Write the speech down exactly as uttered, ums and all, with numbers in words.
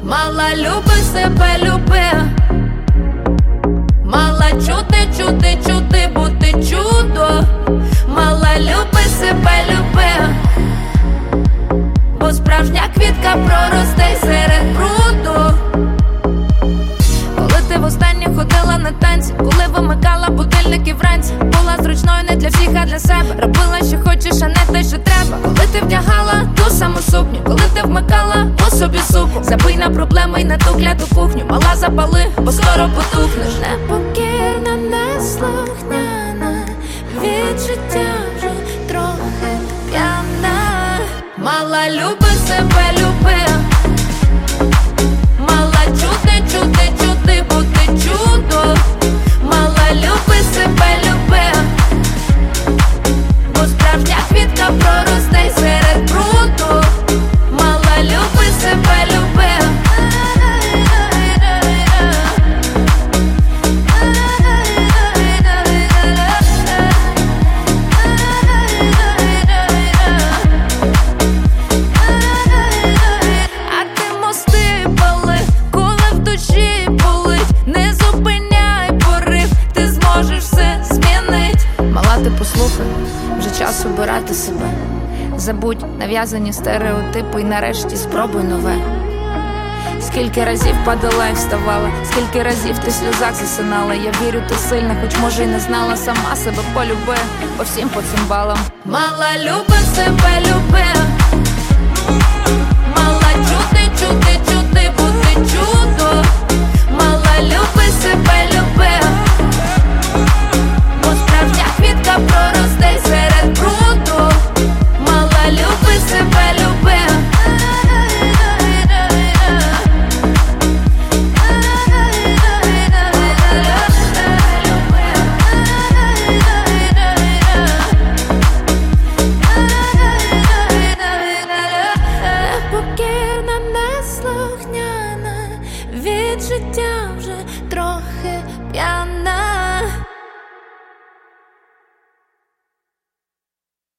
Мала, люби себе, люби. Мала, чути, чути, чути, бути чудо. Мала, люби себе, люби. Бо справжня квітка проросте серед бруду. Коли ти востаннє ходила на танці, коли вимикала будильники вранці, була зручною не для всіх, а для себе. Робила, що хочеш, а не те, що треба. Коли ти вдягала ту саму сукню, коли ти вмикала у собі суку. Забий на проблеми й на ту кляту кухню. Мала, запали, бо скоро потухнеш. Непокірна, неслухняна, відчуття вже трохи п'яна. Мала, люби себе, люби. Мала, чути, чути, чути, бути чудо. Мала, люби себе, люби. Бо справжня квітка проросте серед бруду. Мала, люби себе, люби. Ти послухай, вже час обирати себе. Забудь нав'язані стереотипи і нарешті спробуй нове. Скільки разів падала і вставала, скільки разів ти в сльозах засинала. Я вірю, ти сильна, хоч може й не знала. Сама себе полюби, по всім по цим балам. Мала, люби себе, люби. Мала, чути, чути, чути, бути чудо. Мала, люби себе, люби. Бо справжня квітка проросте серед бруду. Мала, люби себе, люби. Непокірна, неслухняна, від життя вже трохи п'яна.